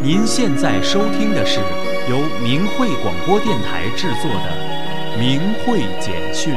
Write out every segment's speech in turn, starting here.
您现在收听的是由明慧广播电台制作的明慧简讯。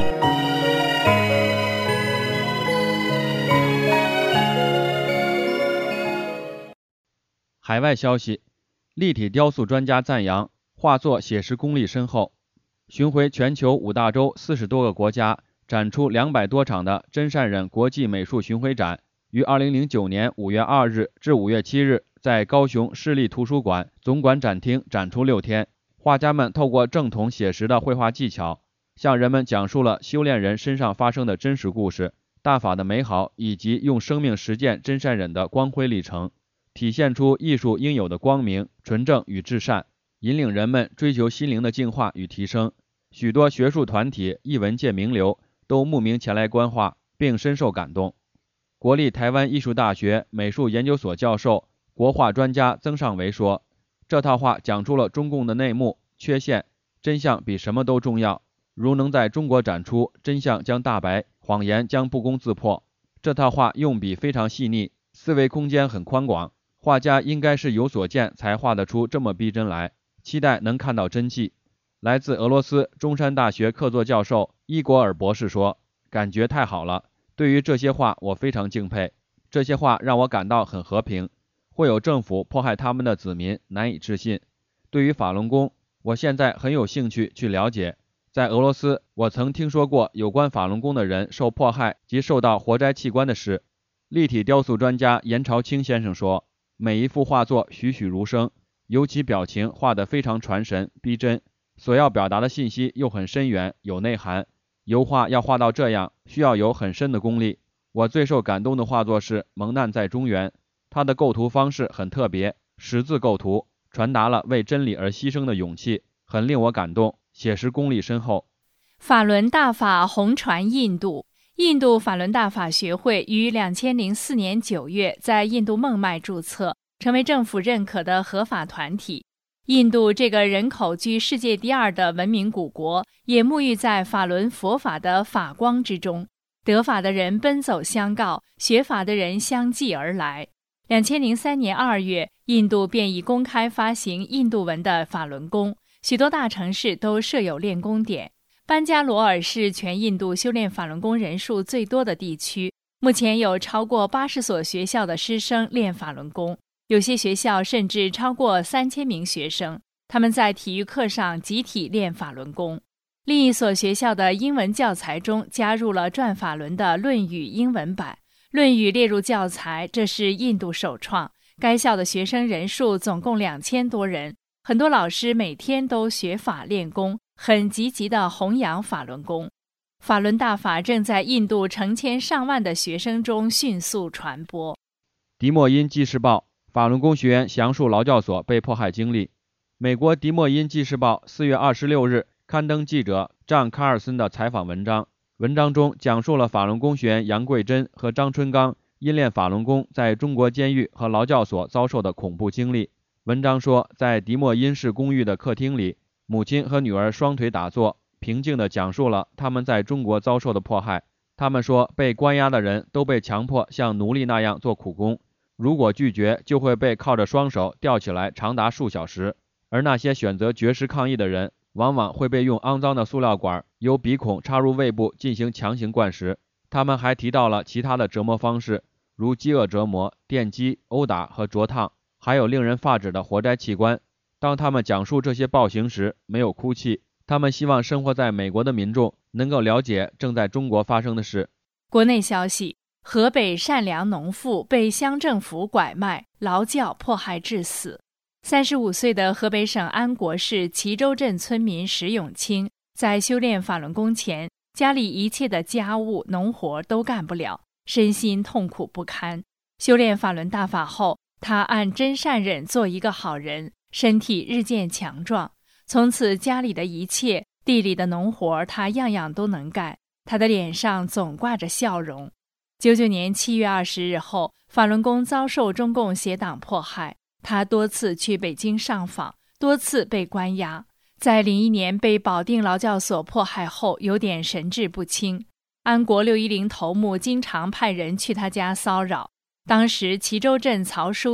海外消息，立体雕塑专家赞扬画作写实功力深厚。巡回全球5大洲40多个国家，展出200多场的真善忍国际美术巡回展，于2009年5月2日至5月7日在高雄市立图书馆总馆展厅展出6天。画家们透过正统写实的绘画技巧，向人们讲述了修炼人身上发生的真实故事、大法的美好，以及用生命实践真善忍的光辉历程，体现出艺术应有的光明、纯正与至善，引领人们追求心灵的净化与提升。许多学术团体、艺文界名流都慕名前来观画，并深受感动。国立台湾艺术大学美术研究所教授、国画专家曾尚维说，这套画讲出了中共的内幕、缺陷，真相比什么都重要。如能在中国展出，真相将大白，谎言将不攻自破。这套画用笔非常细腻，思维空间很宽广，画家应该是有所见才画得出这么逼真来，期待能看到真迹。来自俄罗斯中山大学客座教授伊果尔博士说，感觉太好了，对于这些画我非常敬佩，这些画让我感到很和平，会有政府迫害他们的子民难以置信。对于法轮功，我现在很有兴趣去了解。在俄罗斯，我曾听说过有关法轮功的人受迫害及受到活摘器官的事。立体雕塑专家严朝清先生说，每一幅画作栩栩如生，尤其表情画得非常传神逼真，所要表达的信息又很深远有内涵。油画要画到这样，需要有很深的功力。我最受感动的画作是《蒙难在中原》，它的构图方式很特别，十字构图，传达了为真理而牺牲的勇气，很令我感动，写实功力深厚。 法轮大法红传印度。印度法轮大法学会于2004年9月在印度孟买注册，成为政府认可的合法团体。印度这个人口居世界第2的文明古国，也沐浴在法轮佛法的法光之中。得法的人奔走相告，学法的人相继而来。2003年2月，印度便已公开发行印度文的法轮功，许多大城市都设有练功点。班加罗尔是全印度修炼法轮功人数最多的地区，目前有超过80所学校的师生练法轮功，有些学校甚至超过3000名学生，他们在体育课上集体练法轮功。另一所学校的英文教材中加入了转法轮的《论语》英文版，《论语》列入教材，这是印度首创。该校的学生人数总共2000多人，很多老师每天都学法练功，很积极地弘扬法轮功。法轮大法正在印度成千上万的学生中迅速传播。 迪莫因纪事报，法轮功学员详述劳教所被迫害经历。美国迪莫因纪事报4月26日刊登记者詹·卡尔森的采访文章，文章中讲述了法轮功学员杨桂珍和张春刚因练法轮功在中国监狱和劳教所遭受的恐怖经历。文章说，在迪莫因市公寓的客厅里，母亲和女儿双腿打坐，平静地讲述了他们在中国遭受的迫害。他们说，被关押的人都被强迫像奴隶那样做苦工，如果拒绝就会被靠着双手吊起来长达数小时，而那些选择绝食抗议的人往往会被用肮脏的塑料管由鼻孔插入胃部进行强行灌食。他们还提到了其他的折磨方式，如饥饿折磨、电击、殴打和灼烫，还有令人发指的活摘器官。当他们讲述这些暴行时，没有哭泣，他们希望生活在美国的民众能够了解正在中国发生的事。 国内消息，河北善良农妇被乡政府拐卖，劳教迫害致死。35岁的河北省安国市齐州镇村民石永清，在修炼法轮功前，家里一切的家务、农活都干不了，身心痛苦不堪。修炼法轮大法后，他按真善忍做一个好人，身体日渐强壮。从此家里的一切、地里的农活，他样样都能干，他的脸上总挂着笑容。99年7月20日后，法轮功遭受中共邪党迫害，他多次去北京上访，多次被关押。在01年被保定劳教所迫害后，有点神志不清。安国610头目经常派人去他家骚扰。当时齐州镇曹书记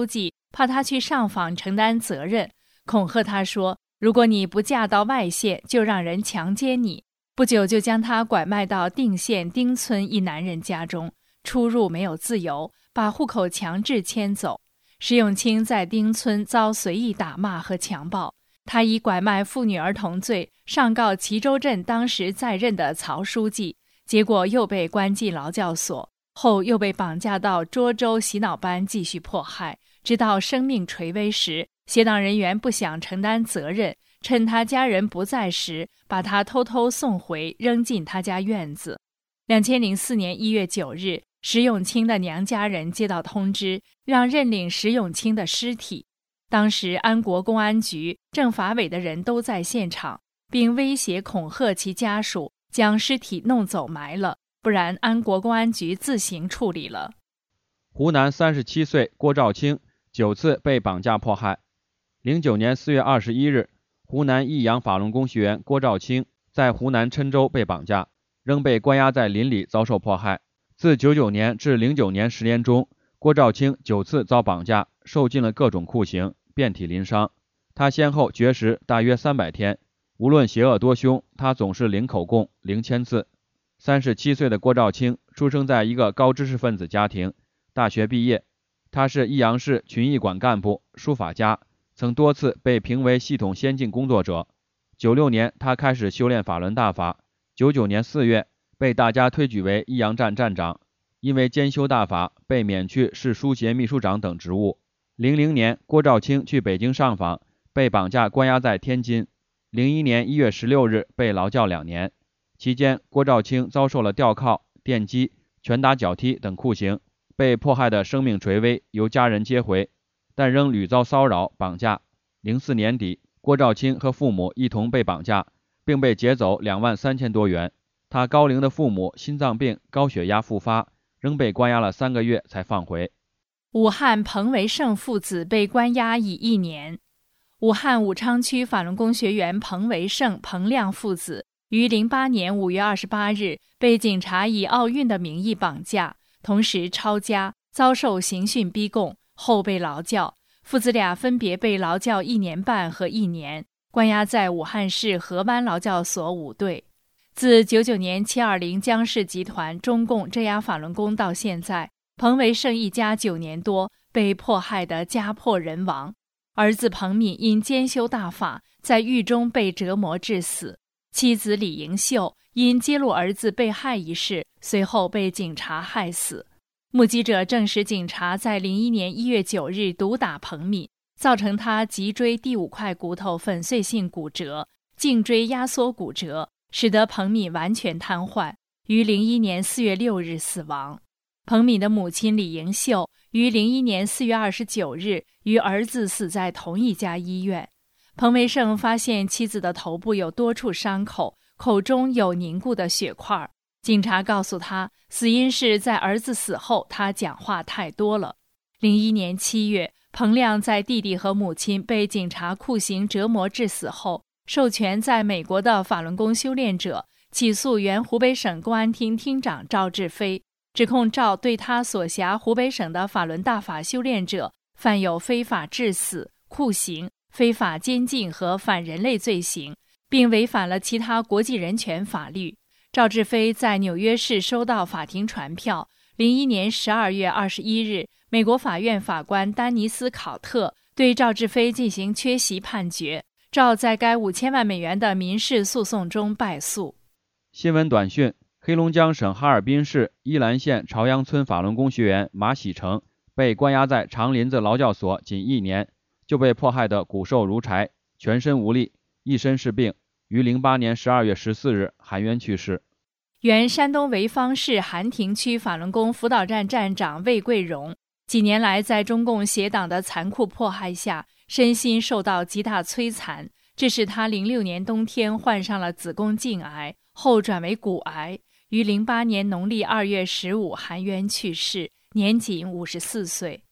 怕他去上访承担责任，恐吓他说，如果你不嫁到外县，就让人强奸你。不久就将他拐卖到定县丁村一男人家中，出入没有自由，把户口强制迁走。石永清在丁村遭随意打骂和强暴，他以拐卖妇女儿童罪上告齐州镇当时在任的曹书记，结果又被关进劳教所，后又被绑架到涿州洗脑班继续迫害，直到生命垂危时，协党人员不想承担责任，趁他家人不在时，把他偷偷送回，扔进他家院子。2004年1月9日，石永清的娘家人接到通知，让认领石永清的尸体。当时安国公安局、政法委的人都在现场，并威胁恐吓其家属，将尸体弄走埋了，不然安国公安局自行处理了。 湖南37岁郭兆清9次被绑架迫害。09年4月21日，湖南益阳法轮功学员郭兆清在湖南郴州被绑架，仍被关押在林里遭受迫害。自99年至09年10年中，郭兆清9次遭绑架，受尽了各种酷刑，遍体鳞伤。他先后绝食大约300天，无论邪恶多凶，他总是零口供、零签字。37岁的郭兆清出生在一个高知识分子家庭，大学毕业。他是益阳市群艺馆干部、书法家，曾多次被评为系统先进工作者。96年，他开始修炼法轮大法。99年4月，被大家推举为益阳站站长，因为兼修大法，被免去市书协秘书长等职务。00年，郭兆清去北京上访，被绑架关押在天津。01年1月16日被劳教2年，期间郭兆清遭受了吊铐、电击、拳打脚踢等酷刑，被迫害的生命垂危，由家人接回，但仍屡遭骚扰、绑架。04年底，郭兆清和父母一同被绑架，并被劫走23000多元。他高龄的父母心脏病、高血压复发，仍被关押了3个月才放回。 武汉彭维胜父子被关押已1年。武汉武昌区法轮功学员彭维胜、彭亮父子于08年5月28日被警察以奥运的名义绑架，同时抄家，遭受刑讯逼供，后被劳教。父子俩分别被劳教1年半和1年，关押在武汉市河湾劳教所5队。自99年720江氏集团中共镇压法轮功到现在，彭维胜一家9年多被迫害得家破人亡。儿子彭敏因兼修大法，在狱中被折磨致死。妻子李莹秀因揭露儿子被害一事，随后被警察害死。目击者证实，警察在01年1月9日毒打彭敏，造成他脊椎第5块骨头粉碎性骨折，颈椎压缩骨折，使得彭敏完全瘫痪，于01年4月6日死亡。彭敏的母亲李莹秀于01年4月29日与儿子死在同一家医院。彭维胜发现妻子的头部有多处伤口，口中有凝固的血块。警察告诉他，死因是在儿子死后他讲话太多了。01年7月，彭亮在弟弟和母亲被警察酷刑折磨致死后，授权在美国的法轮功修炼者起诉原湖北省公安厅厅长赵志飞，指控赵对他所辖湖北省的法轮大法修炼者犯有非法致死、酷刑、非法监禁和反人类罪行，并违反了其他国际人权法律。赵志飞在纽约市收到法庭传票。01年12月21日，美国法院法官丹尼斯·考特对赵志飞进行缺席判决，赵在该5000万美元的民事诉讼中败诉。 新闻短讯：黑龙江省哈尔滨市依兰县朝阳村法轮功学员马喜成被关押在长林子劳教所仅1年，就被迫害得骨瘦如柴，全身无力，一身是病，于08年12月14日含冤去世。 原山东潍坊市韩亭区法轮功辅导站站长魏桂荣，几年来在中共邪党的残酷迫害下，身心受到极大摧残，致使他06年冬天患上了子宫颈癌，后转为骨癌，于08年农历2月15含冤去世，年仅54岁。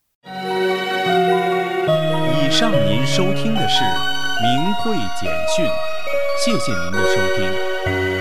以上您收听的是明慧简讯，谢谢您的收听。